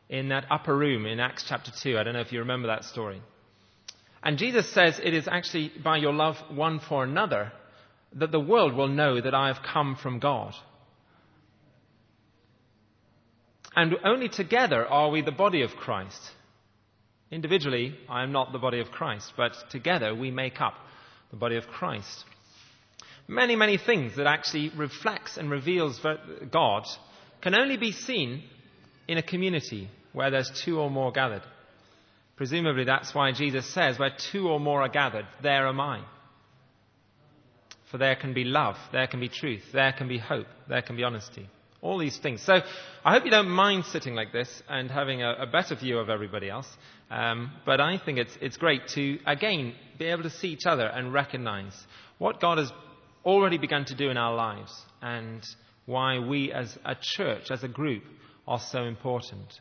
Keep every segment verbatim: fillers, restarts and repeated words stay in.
in that upper room in Acts chapter two. I don't know if you remember that story. And Jesus says it is actually by your love one for another that the world will know that I have come from God. And only together are we the body of Christ. Individually, I am not the body of Christ, but together we make up the body of Christ. Many, many things that actually reflects and reveals God can only be seen in a community where there's two or more gathered. Presumably that's why Jesus says, where two or more are gathered, there am I. For there can be love, there can be truth, there can be hope, there can be honesty. All these things. So I hope you don't mind sitting like this and having a, a better view of everybody else. Um, but I think it's it's great to, again, be able to see each other and recognize what God has already begun to do in our lives and why we as a church, as a group, are so important.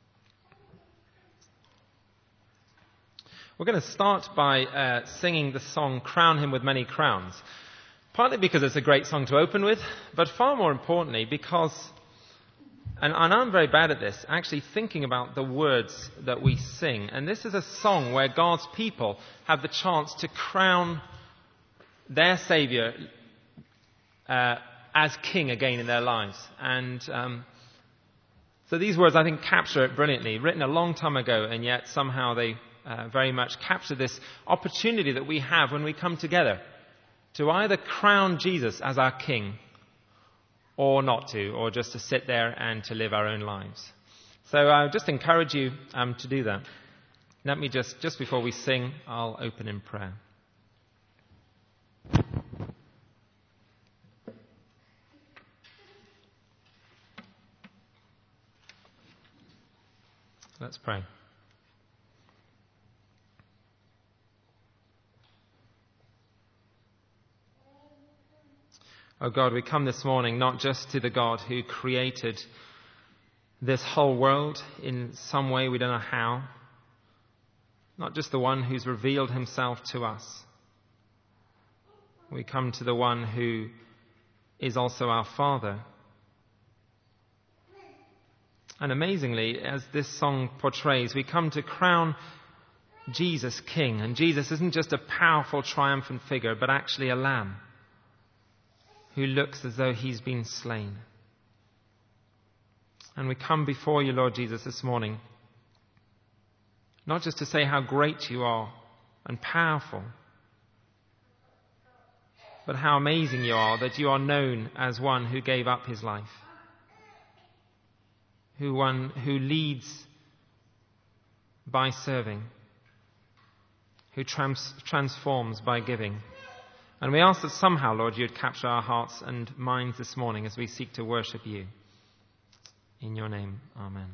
We're going to start by uh, singing the song Crown Him with Many Crowns. Partly because it's a great song to open with, but far more importantly because, and, and I'm very bad at this, actually thinking about the words that we sing. And this is a song where God's people have the chance to crown their Saviour uh, as King again in their lives. And um, so these words, I think, capture it brilliantly. Written a long time ago, and yet somehow they uh, very much capture this opportunity that we have when we come together to either crown Jesus as our King or not to, or just to sit there and to live our own lives. So I just encourage you um, to do that. Let me just, just before we sing, I'll open in prayer. Let's pray. Oh God, we come this morning not just to the God who created this whole world in some way, we don't know how. Not just the one who's revealed himself to us. We come to the one who is also our Father. And amazingly, as this song portrays, we come to crown Jesus King. And Jesus isn't just a powerful, triumphant figure, but actually a lamb who looks as though he's been slain. And we come before you, Lord Jesus, this morning, not just to say how great you are and powerful, but how amazing you are that you are known as one who gave up his life, who one who leads by serving, who trans- transforms by giving. And we ask that somehow, Lord, you'd capture our hearts and minds this morning as we seek to worship you. In your name, amen.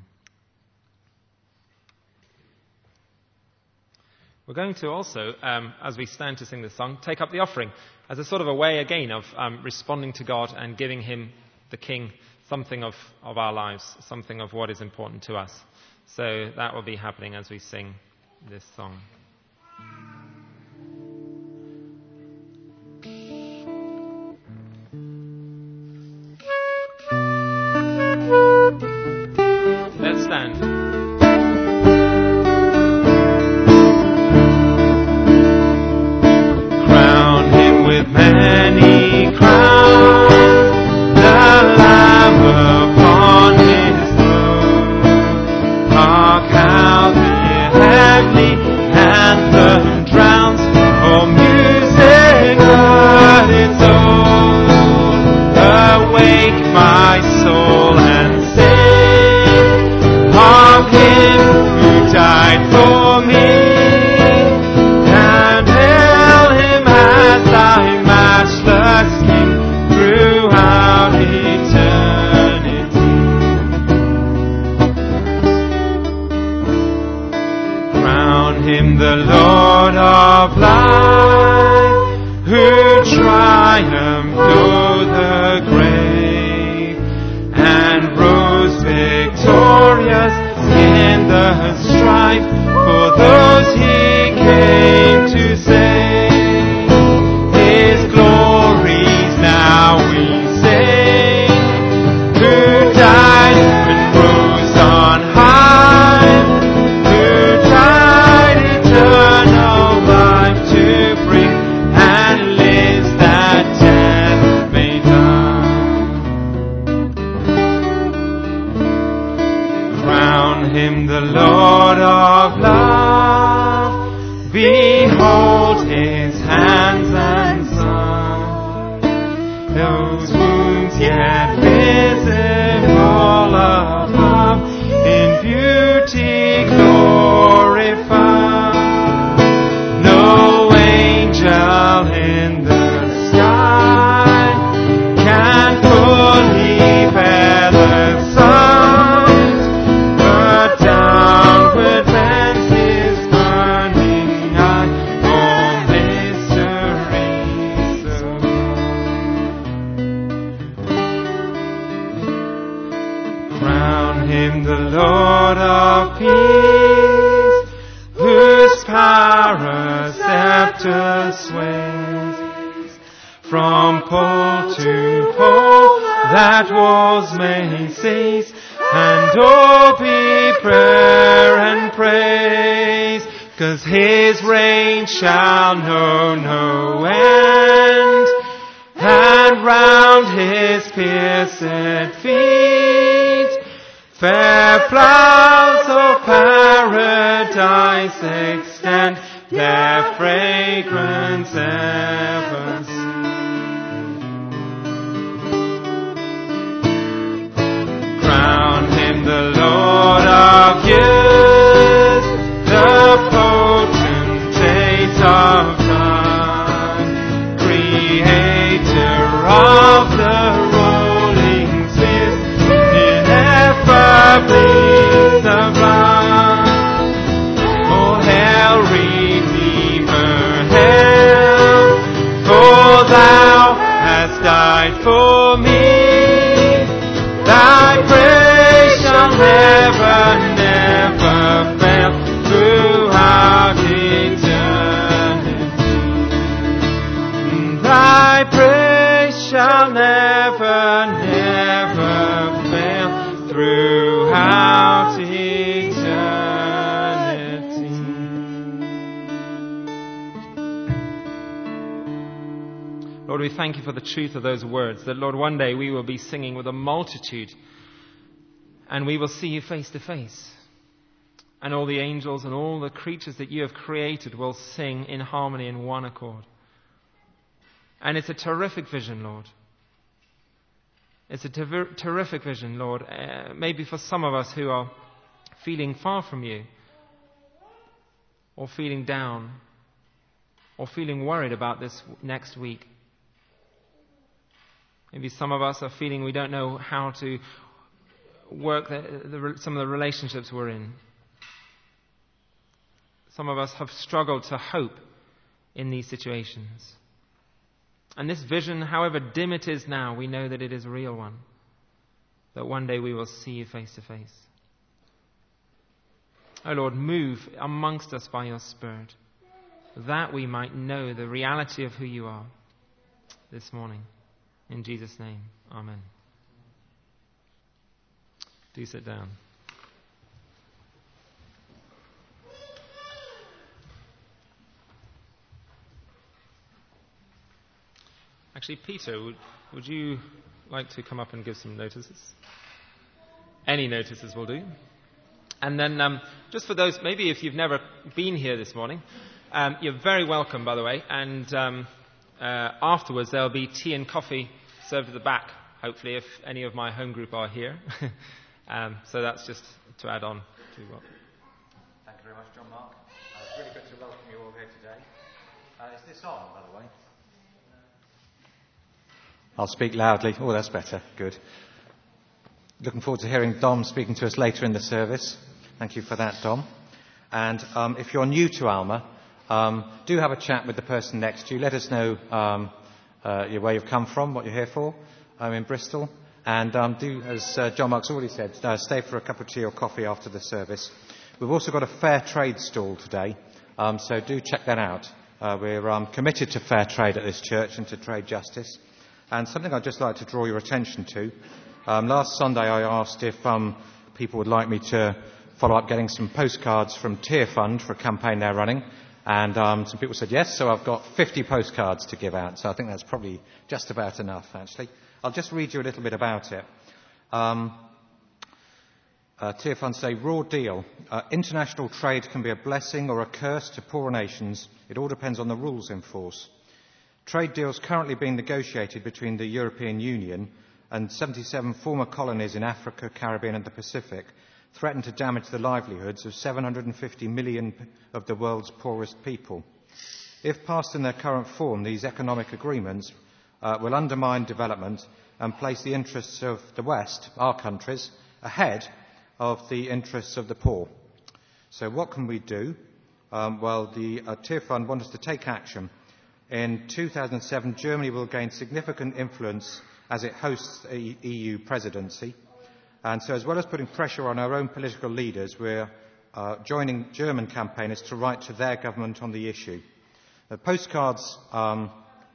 We're going to also, um, as we stand to sing this song, take up the offering as a sort of a way, again, of um, responding to God and giving him, the King, something of, of our lives, something of what is important to us. So that will be happening as we sing this song. Let's stand. Crown him with many crowns, the Lamb upon his throne. Hark how the heavenly anthem drowns, for music but its own. Awake my soul and sing, hark him who died for me, and hail him as thy matchless King throughout eternity. Crown him the Lord of life, who triumphed o'er the grave, and rose victorious in the strife for those he came to save. His glories now we sing, who died and rose on high. Crown him the Lord of love. Behold his hands and side, those wounds yet visible above, in beauty glorified. No angel in the sky can fully bear the sight, but downward bends his burning eye, all mysteries so. Crown him the Lord of peace, whose power scepter sways. From pole to pole that wars may cease, and all be prayer and praise, 'cause his reign shall know no end, and round his pierced feet fair flowers of paradise extend, their fragrance ever seen. Crown him the Lord of years, the potentate of time, creator of the rolling spheres, ineffably sublime. Oh, hail, Redeemer, hail, for thou hast died for me. Thy praise shall never, never fail throughout eternity. Thy praise shall never, never fail throughout eternity. Lord, we thank you for the truth of those words, that, Lord, one day we will be singing with a multitude and we will see you face to face. And all the angels and all the creatures that you have created will sing in harmony in one accord. And it's a terrific vision, Lord. It's a ter- terrific vision, Lord. Uh, maybe for some of us who are feeling far from you, or feeling down, or feeling worried about this next week. Maybe some of us are feeling we don't know how to work the, the, some of the relationships we're in. Some of us have struggled to hope in these situations. And this vision, however dim it is now, we know that it is a real one. That one day we will see you face to face. Oh Lord, move amongst us by your Spirit, that we might know the reality of who you are this morning. In Jesus' name, amen. Do sit down. Actually, Peter, would, would you like to come up and give some notices? Any notices will do. And then, um, just for those, maybe if you've never been here this morning, um, you're very welcome, by the way. And um, uh, afterwards, there'll be tea and coffee served at the back, hopefully, if any of my home group are here. um, so that's just to add on to what. Thank you very much, John Mark. Uh, it's really good to welcome you all here today. Uh, is this on, by the way? I'll speak loudly. Oh, that's better. Good. Looking forward to hearing Dom speaking to us later in the service. Thank you for that, Dom. And um, if you're new to Alma, um, do have a chat with the person next to you. Let us know um, uh, where you've come from, what you're here for. I'm in Bristol. And um, do, as uh, John Mark's already said, uh, stay for a cup of tea or coffee after the service. We've also got a fair trade stall today, um, so do check that out. Uh, we're um, committed to fair trade at this church and to trade justice. And something I'd just like to draw your attention to. Um, last Sunday I asked if um, people would like me to follow up getting some postcards from Tear Fund for a campaign they're running. And um, some people said yes, so I've got fifty postcards to give out. So I think that's probably just about enough, actually. I'll just read you a little bit about it. Um, Uh, Tearfund say, raw deal. Uh, international trade can be a blessing or a curse to poorer nations. It all depends on the rules in force. Trade deals currently being negotiated between the European Union and seventy-seven former colonies in Africa, Caribbean and the Pacific threaten to damage the livelihoods of seven hundred fifty million of the world's poorest people. If passed in their current form, these economic agreements uh, will undermine development and place the interests of the West, our countries, ahead of the interests of the poor. So what can we do? Um, well, the uh, Tearfund want us to take action. In two thousand seven, Germany will gain significant influence as it hosts the E U presidency. And so as well as putting pressure on our own political leaders, we're uh, joining German campaigners to write to their government on the issue. The postcards um,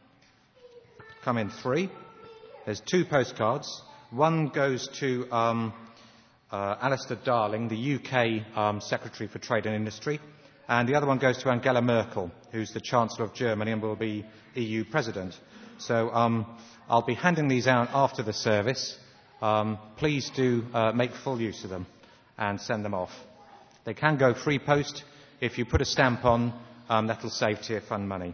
come in three. There's two postcards. One goes to um, uh, Alistair Darling, the U K um, Secretary for Trade and Industry, and the other one goes to Angela Merkel, who's the Chancellor of Germany and will be E U President. So um, I'll be handing these out after the service. Um, please do uh, make full use of them and send them off. They can go free post. If you put a stamp on, um, that'll save Tearfund money.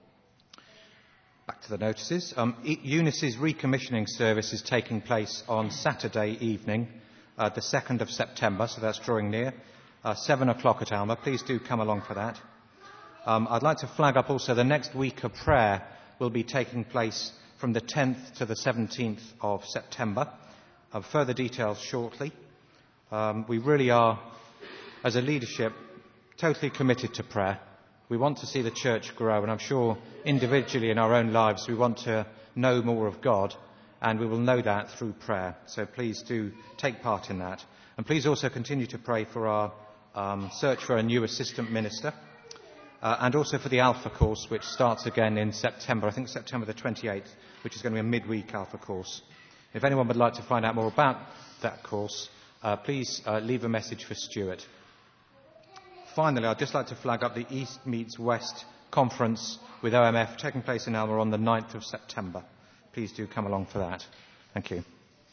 Back to the notices. Um, Eunice's recommissioning service is taking place on Saturday evening, uh, the second of September, so that's drawing near, uh, seven o'clock at Alma. Please do come along for that. Um, I'd like to flag up also the next week of prayer will be taking place from the tenth to the seventeenth of September. Uh, further details shortly. Um, we really are, as a leadership, totally committed to prayer. We want to see the church grow, and I'm sure individually in our own lives we want to know more of God, and we will know that through prayer. So please do take part in that. And please also continue to pray for our um, search for a new assistant minister, uh, and also for the Alpha course, which starts again in September, I think September the twenty-eighth, which is going to be a midweek Alpha course. If anyone would like to find out more about that course, uh, please uh, leave a message for Stuart. Finally, I'd just like to flag up the East Meets West conference with O M F taking place in Alma on the ninth of September. Please do come along for that. Thank you.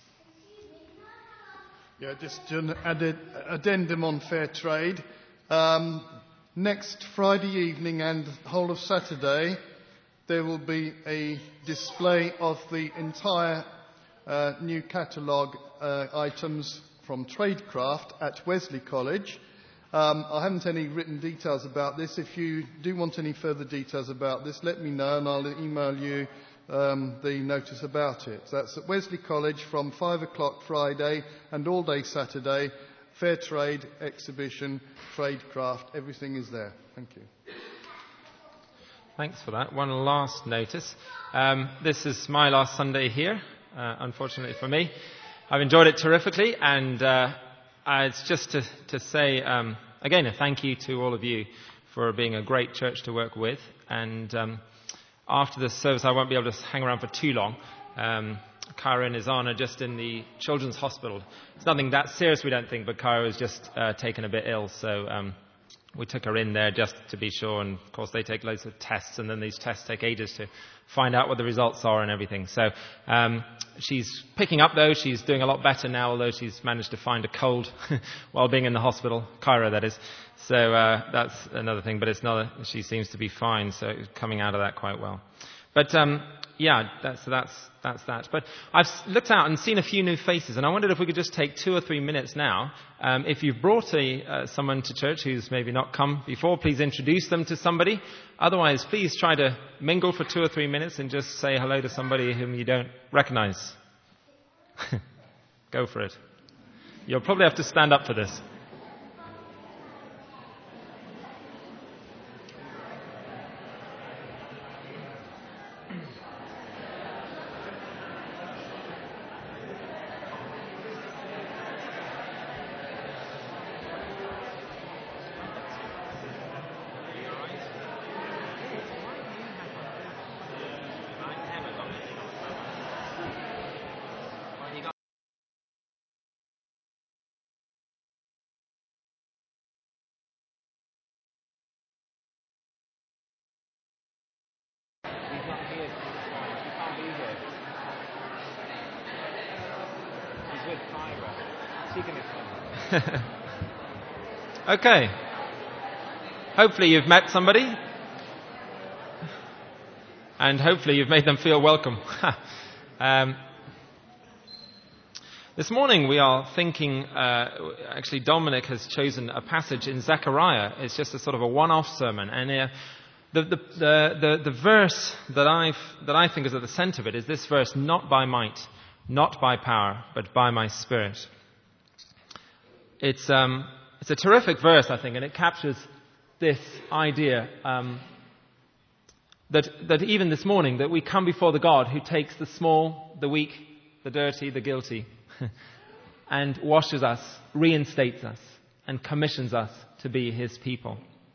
Yeah, just an added addendum on fair trade. Um, next Friday evening and the whole of Saturday, there will be a display of the entire uh, new catalogue uh, items from Tradecraft at Wesley College. Um, I haven't any written details about this. If you do want any further details about this, let me know and I'll email you um, the notice about it. So that's at Wesley College from five o'clock Friday and all day Saturday. Fair trade, exhibition, Tradecraft, everything is there. Thank you. Thanks for that. One last notice. Um, this is my last Sunday here, uh, unfortunately for me. I've enjoyed it terrifically, and uh, Uh, it's just to, to say, um, again, a thank you to all of you for being a great church to work with. And um, after the service, I won't be able to hang around for too long. Um, Kyra and Izan are just in the children's hospital. It's nothing that serious, we don't think, but Kyra was just uh, taken a bit ill, so um, we took her in there just to be sure. And, of course, they take loads of tests, and then these tests take ages to find out what the results are and everything. So um, she's picking up, though. She's doing a lot better now, although she's managed to find a cold while being in the hospital. Kyra, that is. So uh, that's another thing. But it's not. A, she seems to be fine, so coming out of that quite well. But um, yeah, that's, that's, that's that. But I've looked out and seen a few new faces, and I wondered if we could just take two or three minutes now. Um, if you've brought a, uh, someone to church who's maybe not come before, please introduce them to somebody. Otherwise, please try to mingle for two or three minutes and just say hello to somebody whom you don't recognize. Go for it. You'll probably have to stand up for this. Okay. Hopefully you've met somebody. And hopefully you've made them feel welcome. um, this morning we are thinking, uh, actually Dominic has chosen a passage in Zechariah. It's just a sort of a one-off sermon. And uh, the, the, the, the, the verse that, I've, that I think is at the center of it is this verse, not by might, not by power, but by my Spirit. It's, um, it's a terrific verse, I think, and it captures this idea um, that, that even this morning, that we come before the God who takes the small, the weak, the dirty, the guilty, and washes us, reinstates us, and commissions us to be his people.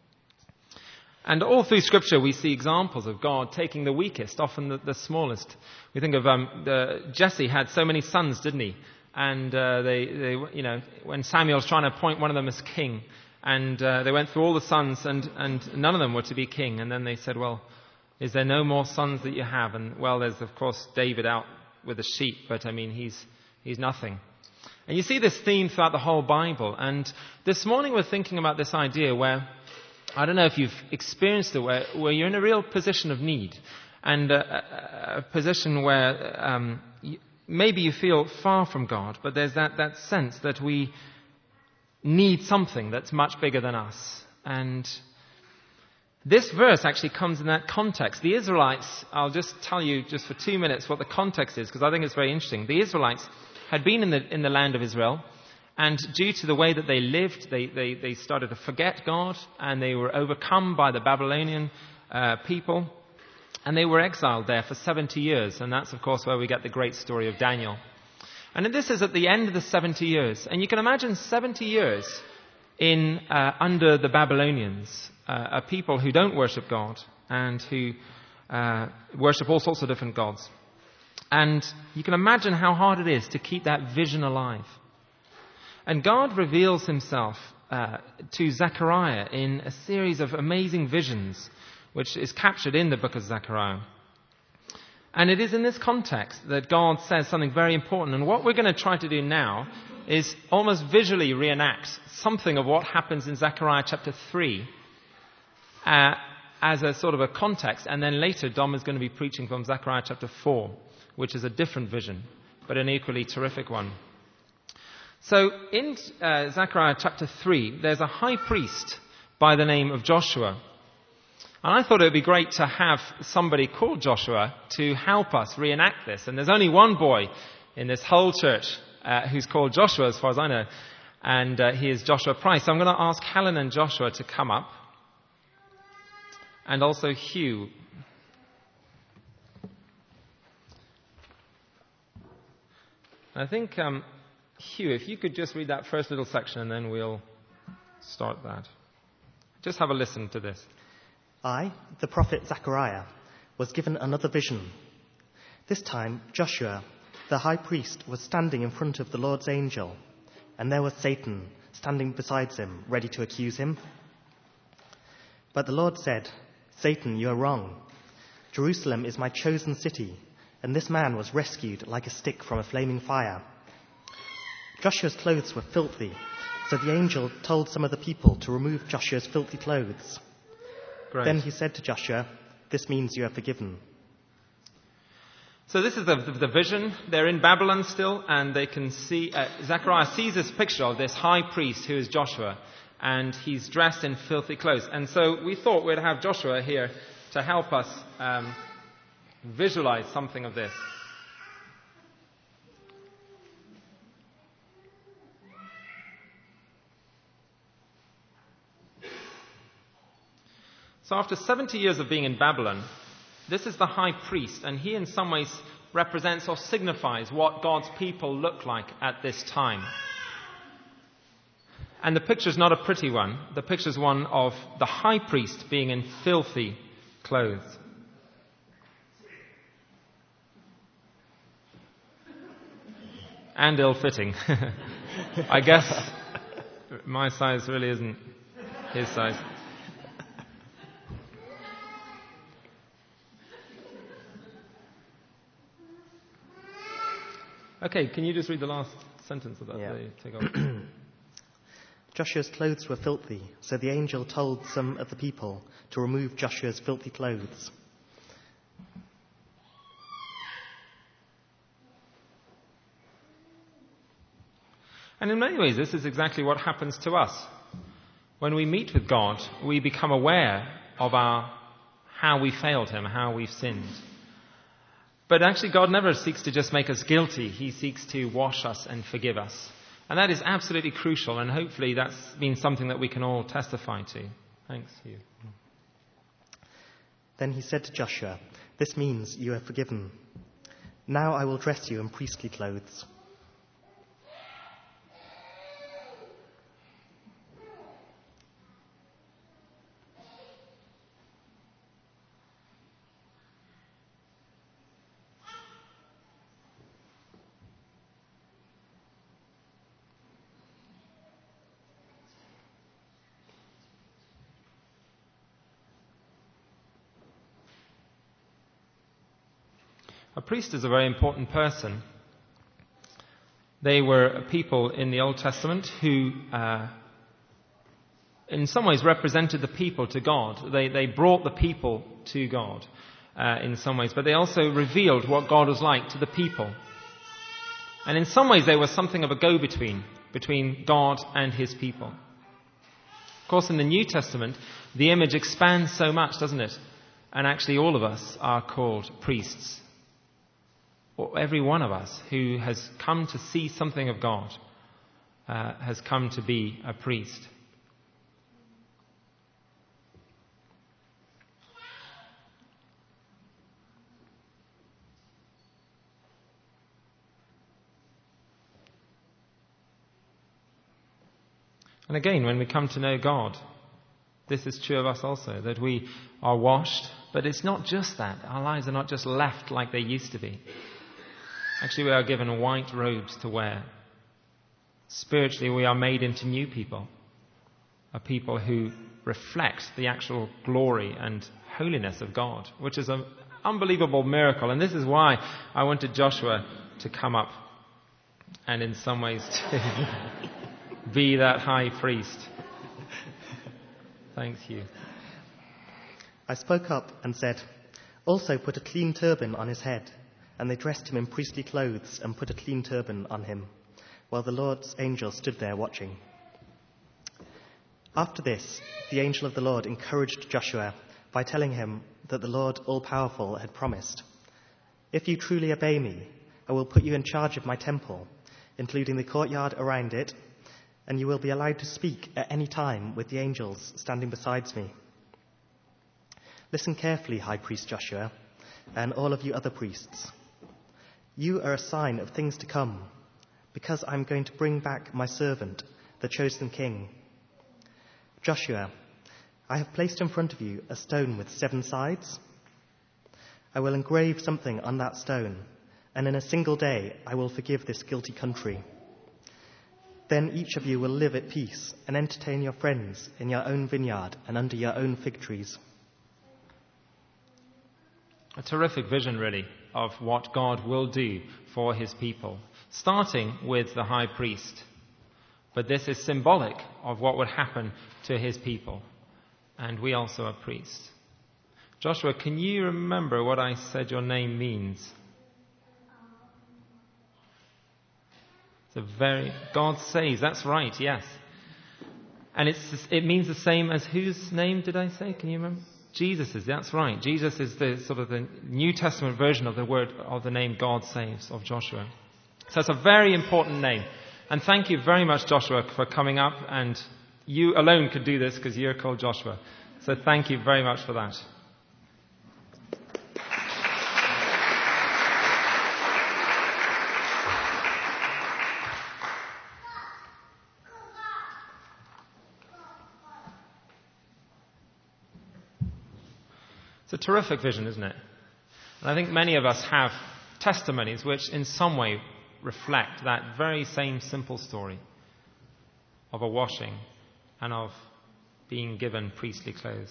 And all through Scripture we see examples of God taking the weakest, often the, the smallest. We think of um, the, Jesse had so many sons, didn't he? And uh, they, they, you know, when Samuel's trying to appoint one of them as king, and uh, they went through all the sons, and, and none of them were to be king. And then they said, well, is there no more sons that you have? And, well, there's, of course, David out with the sheep, but, I mean, he's he's nothing. And you see this theme throughout the whole Bible. And this morning we're thinking about this idea where, I don't know if you've experienced it, where, where you're in a real position of need, and a, a, a position where um, you, maybe you feel far from God, but there's that, that sense that we need something that's much bigger than us. And this verse actually comes in that context. The Israelites, I'll just tell you just for two minutes what the context is, because I think it's very interesting. The Israelites had been in the in the land of Israel, and due to the way that they lived, they, they, they started to forget God, and they were overcome by the Babylonian uh, people, and they were exiled there for seventy years. And that's, of course, where we get the great story of Daniel. And this is at the end of the seventy years. And you can imagine seventy years in uh, under the Babylonians, uh, a people who don't worship God and who uh, worship all sorts of different gods. And you can imagine how hard it is to keep that vision alive. And God reveals himself uh, to Zechariah in a series of amazing visions, which is captured in the book of Zechariah. And it is in this context that God says something very important. And what we're going to try to do now is almost visually reenact something of what happens in Zechariah chapter three uh, as a sort of a context. And then later Dom is going to be preaching from Zechariah chapter four, which is a different vision, but an equally terrific one. So in uh, Zechariah chapter three, there's a high priest by the name of Joshua. And I thought it would be great to have somebody called Joshua to help us reenact this. And there's only one boy in this whole church uh, who's called Joshua, as far as I know. And uh, he is Joshua Price. So I'm going to ask Helen and Joshua to come up. And also Hugh. I think, um, Hugh, if you could just read that first little section and then we'll start that. Just have a listen to this. I, the prophet Zechariah, was given another vision. This time, Joshua, the high priest, was standing in front of the Lord's angel, and there was Satan standing beside him, ready to accuse him. But the Lord said, "Satan, you are wrong. Jerusalem is my chosen city, and this man was rescued like a stick from a flaming fire." Joshua's clothes were filthy, so the angel told some of the people to remove Joshua's filthy clothes. Great. Then he said to Joshua, "This means you are forgiven." So this is the, the vision. They're in Babylon still, and they can see, uh, Zechariah sees this picture of this high priest who is Joshua, and he's dressed in filthy clothes. And so we thought we'd have Joshua here to help us um, visualize something of this. So after seventy years of being in Babylon, this is the high priest, and he in some ways represents or signifies what God's people look like at this time. And the picture's not a pretty one. The picture's one of the high priest being in filthy clothes. And ill-fitting. I guess my size really isn't his size. Okay, can you just read the last sentence of that? Yeah. They take off. Joshua's clothes were filthy, so the angel told some of the people to remove Joshua's filthy clothes. And in many ways, this is exactly what happens to us. When we meet with God, we become aware of our how we failed him, how we've sinned. But actually, God never seeks to just make us guilty. He seeks to wash us and forgive us. And that is absolutely crucial, and hopefully that's been something that we can all testify to. Thanks, Hugh. Then he said to Joshua, "This means you are forgiven. Now I will dress you in priestly clothes." A priest is a very important person. They were a people in the Old Testament who, uh, in some ways, represented the people to God. They, they brought the people to God uh, in some ways, but they also revealed what God was like to the people. And in some ways, they were something of a go-between between God and his people. Of course, in the New Testament, the image expands so much, doesn't it? And actually, all of us are called priests. Or every one of us who has come to see something of God uh, has come to be a priest. And again, when we come to know God, this is true of us also, that we are washed. But it's not just that. Our lives are not just left like they used to be. Actually, we are given white robes to wear. Spiritually, we are made into new people. A people who reflect the actual glory and holiness of God, which is an unbelievable miracle. And this is why I wanted Joshua to come up and in some ways to be that high priest. Thanks, Hugh. I spoke up and said, "Also put a clean turban on his head." And they dressed him in priestly clothes and put a clean turban on him, while the Lord's angel stood there watching. After this, the angel of the Lord encouraged Joshua by telling him that the Lord all-powerful had promised, "If you truly obey me, I will put you in charge of my temple, including the courtyard around it, and you will be allowed to speak at any time with the angels standing beside me. Listen carefully, High Priest Joshua, and all of you other priests. You are a sign of things to come, because I'm going to bring back my servant, the chosen king. Joshua, I have placed in front of you a stone with seven sides. I will engrave something on that stone, and in a single day I will forgive this guilty country. Then each of you will live at peace and entertain your friends in your own vineyard and under your own fig trees." A terrific vision, really, of what God will do for his people, starting with the high priest. But this is symbolic of what would happen to his people. And we also are priests. Joshua, can you remember what I said your name means? It's a very... God saves, that's right, yes. And it's it means the same as whose name did I say? Can you remember? Jesus' that's right. Jesus is the sort of the New Testament version of the word of the name God saves of Joshua. So it's a very important name. And thank you very much, Joshua, for coming up. And you alone could do this because you're called Joshua. So thank you very much for that. It's a terrific vision, isn't it? And I think many of us have testimonies which in some way reflect that very same simple story of a washing and of being given priestly clothes.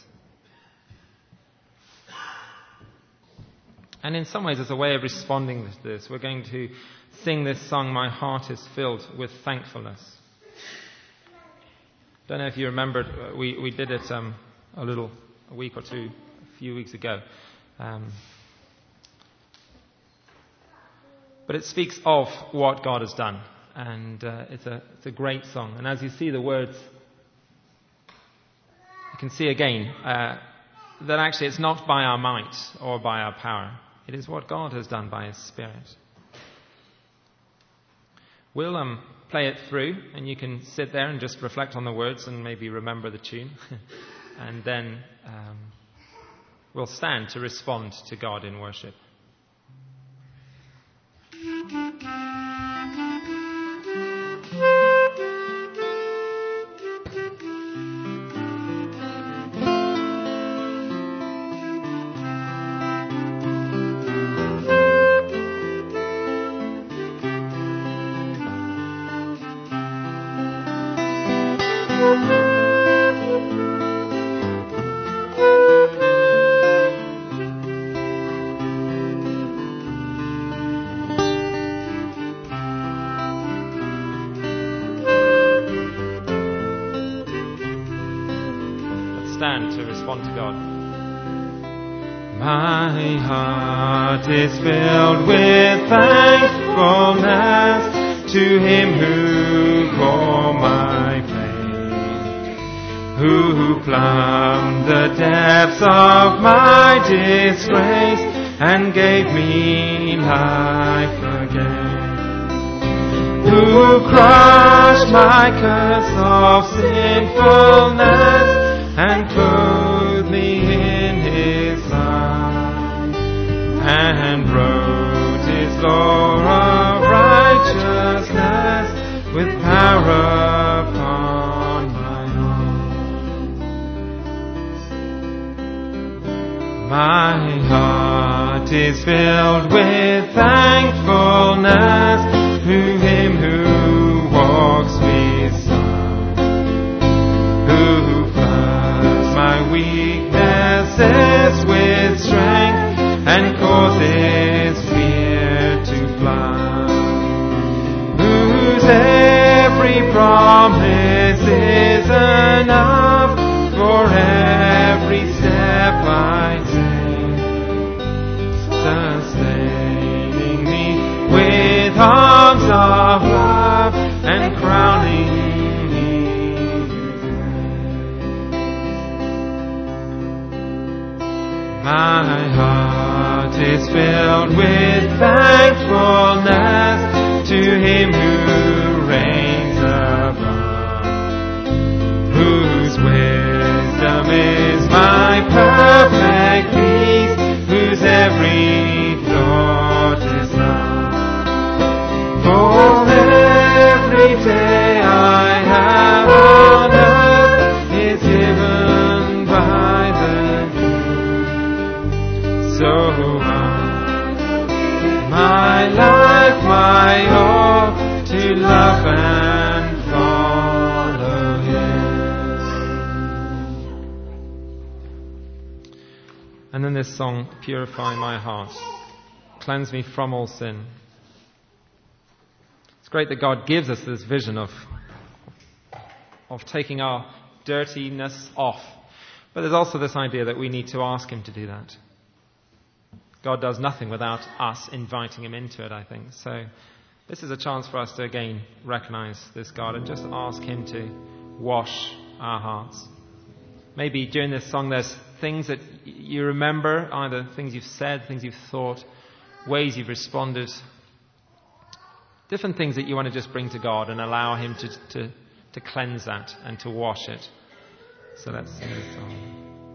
And in some ways, as a way of responding to this, we're going to sing this song, "My Heart is Filled with Thankfulness." Don't know if you remembered, uh, we, we did it um, a little, a week or two, a few weeks ago. Um, but it speaks of what God has done. And uh, it's a it's a great song. And as you see the words, you can see again uh, that actually it's not by our might or by our power. It is what God has done by His Spirit. We'll um, play it through, and you can sit there and just reflect on the words and maybe remember the tune. And then um, we'll stand to respond to God in worship. To respond to God. My heart is filled with thankfulness to Him who bore my pain, who plumbed the depths of my disgrace and gave me life again, who crushed my curse of sinfulness and clothed me in His light, and wrote His law of righteousness with power upon my heart. My heart is filled with thankfulness to Him who walks beside, who my weaknesses with strength and causes fear to fly, whose every promise is enough for every step I take, sustaining me with arms of love and crowning my heart is filled with thankfulness to Him who reigns above, whose wisdom is my perfect peace, whose every thought is love. For every day I have on earth is given by the So my life, my all, to love and follow Him. And then this song, Purify My Heart, cleanse me from all sin. It's great that God gives us this vision of, of taking our dirtiness off. But there's also this idea that we need to ask Him to do that. God does nothing without us inviting Him into it, I think. So this is a chance for us to again recognize this God and just ask Him to wash our hearts. Maybe during this song there's things that you remember, either things you've said, things you've thought, ways you've responded, different things that you want to just bring to God and allow Him to, to, to cleanse that and to wash it. So let's sing this song.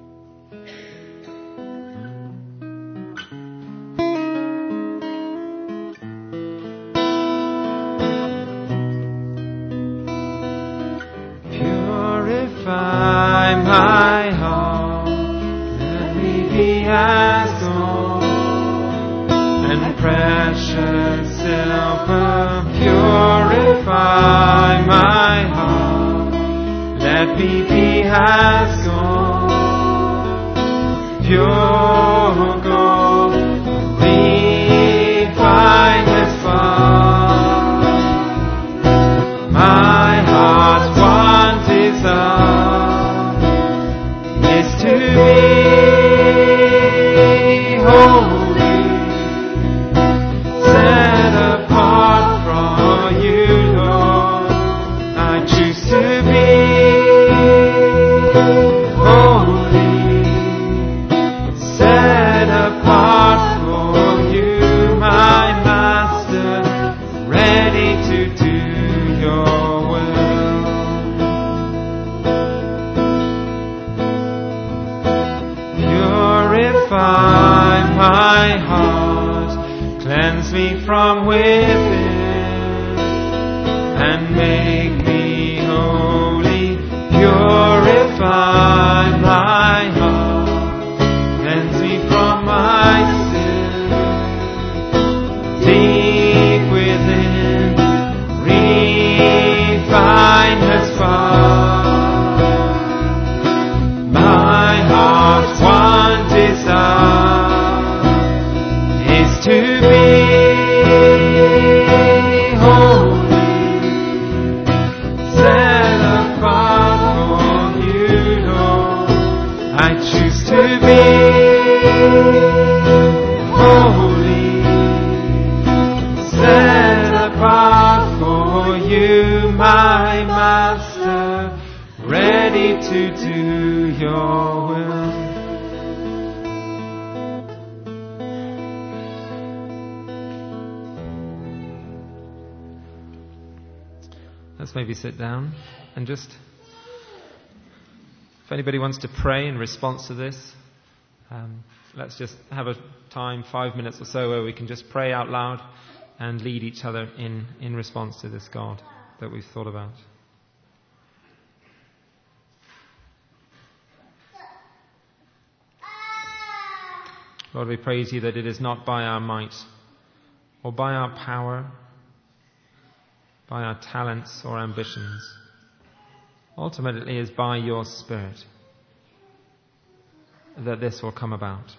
My heart, let me be as gold and precious silver. Purify my heart, let me be as gold, pure gold, refined as fire. My heart's one desire From within and make me holy, purify my heart, cleanse me from my sin, deep within, refine the spark, my heart's one desire is to be to do your will. Let's maybe sit down and just, if anybody wants to pray in response to this, um, let's just have a time, five minutes or so, where we can just pray out loud and lead each other in, in response to this God that we've thought about. Lord, we praise you that it is not by our might or by our power, by our talents or ambitions. Ultimately, it is by your Spirit that this will come about.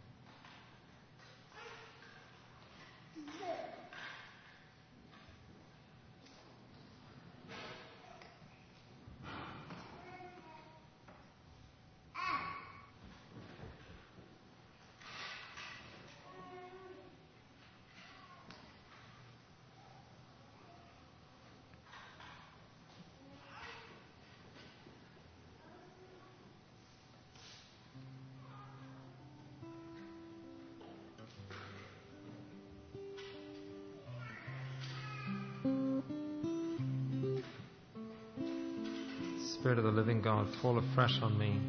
Spirit of the living God, fall afresh on me.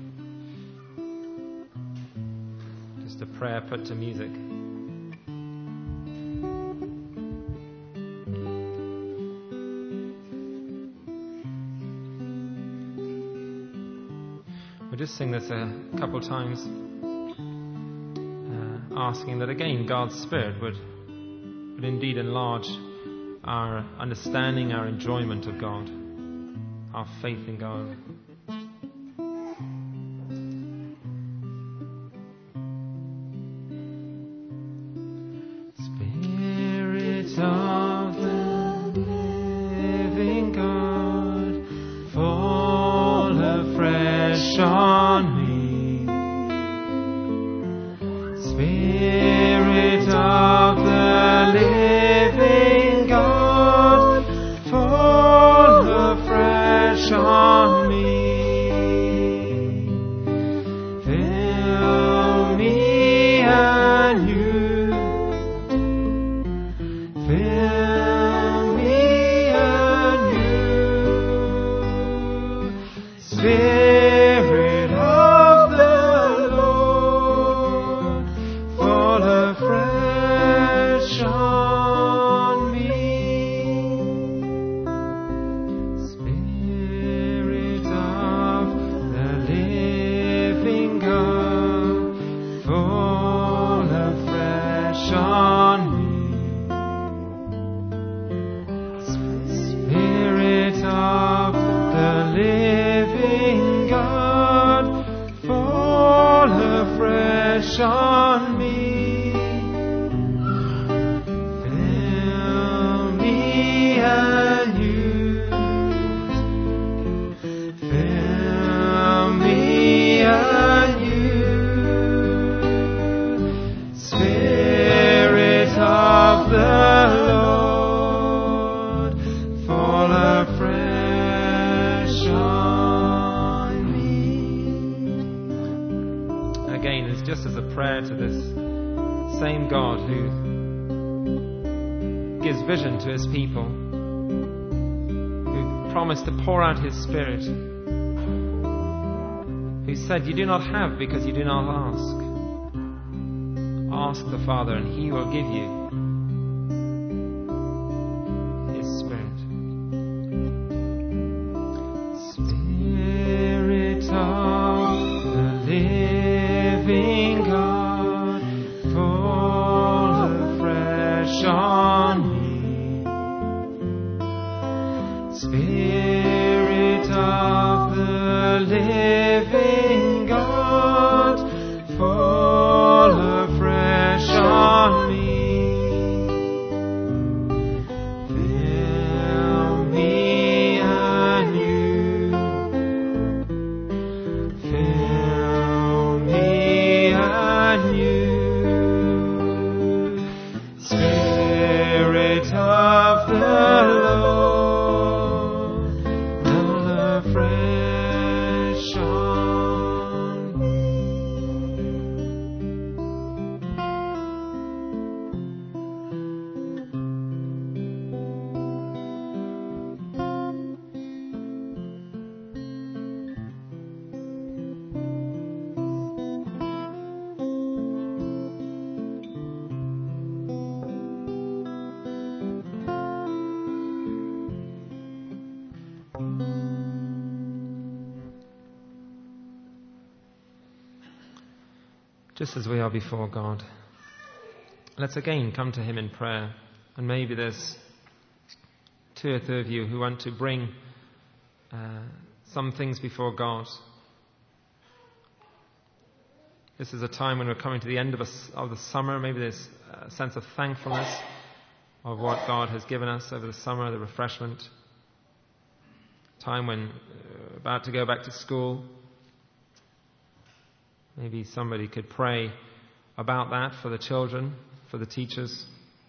Just a prayer put to music. We'll just sing this a couple times, uh, asking that again God's Spirit would, would indeed enlarge our understanding, our enjoyment of God, our faith in God. Spirit of the living God, fall afresh on me. Spirit of the living God, fall afresh on me. Fill me anew. Fill me anew. Spirit of the Lord, fall afresh on me. Spirit of the living God, fall afresh on me. Spirit of the living God, fall afresh on me. Fill me anew. Fill me anew. Spirit of the Lord, fall afresh on me. praise just as a prayer to this same God who gives vision to his people, who promised to pour out his Spirit, who said, "You do not have because you do not ask. Ask the Father and he will give you his Spirit." Spirit of the living God, fall afresh on me. Spirit of the living God, fall afresh on me. Fill me anew. Fill me anew. Spirit of the Lord, fall afresh on me. Just as we are before God, let's again come to him in prayer. And maybe there's two or three of you who want to bring uh, some things before God. This is a time when we're coming to the end of, a, of the summer. Maybe there's a sense of thankfulness of what God has given us over the summer, the refreshment. Time when we're about to go back to school. Maybe somebody could pray about that for the children, for the teachers.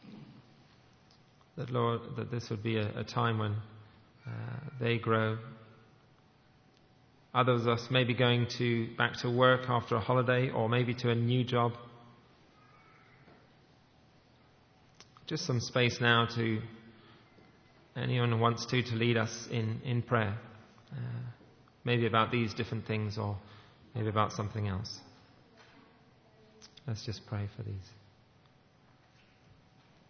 That, Lord, that this would be a, a time when uh, they grow. Others of us may be going to back to work after a holiday, or maybe to a new job. Just some space now to anyone who wants to to lead us in, in prayer. Uh, maybe about these different things, or maybe about something else. Let's just pray for these.